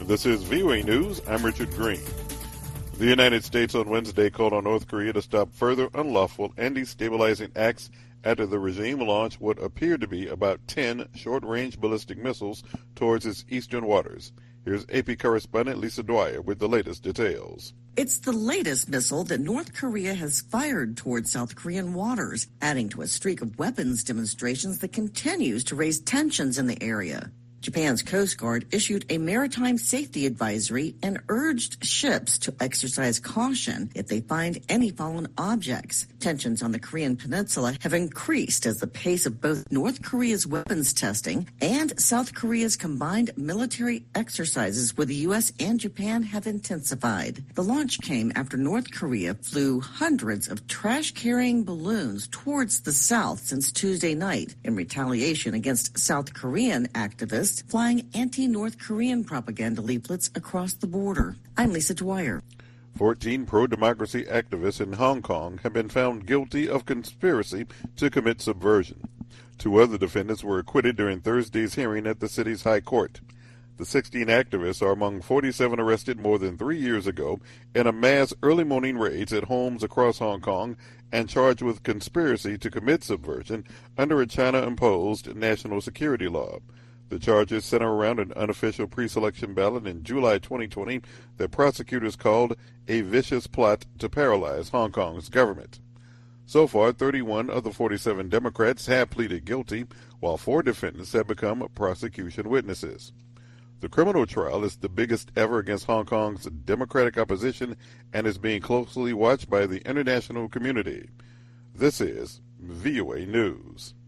This is VOA News. I'm Richard Green. The United States on Wednesday called on North Korea to stop further unlawful and destabilizing acts after the regime launched what appeared to be about 10 short-range ballistic missiles towards its eastern waters. Here's AP correspondent Lisa Dwyer with the latest details. It's the latest missile that North Korea has fired towards South Korean waters, adding to a streak of weapons demonstrations that continues to raise tensions in the area. Japan's Coast Guard issued a maritime safety advisory and urged ships to exercise caution if they find any fallen objects. Tensions on the Korean peninsula have increased as the pace of both North Korea's weapons testing and South Korea's combined military exercises with the U.S. and Japan have intensified. The launch came after North Korea flew hundreds of trash-carrying balloons towards the south since Tuesday night in retaliation against South Korean activists flying anti-North Korean propaganda leaflets across the border. I'm Lisa Dwyer. 14 pro-democracy activists in Hong Kong have been found guilty of conspiracy to commit subversion. 2 other defendants were acquitted during Thursday's hearing at the city's High Court. The 16 activists are among 47 arrested more than 3 years ago in a mass early morning raids at homes across Hong Kong and charged with conspiracy to commit subversion under a China-imposed national security law. The charges center around an unofficial pre-selection ballot in July 2020 that prosecutors called a vicious plot to paralyze Hong Kong's government. So far, 31 of the 47 Democrats have pleaded guilty, while 4 defendants have become prosecution witnesses. The criminal trial is the biggest ever against Hong Kong's Democratic opposition and is being closely watched by the international community. This is VOA News.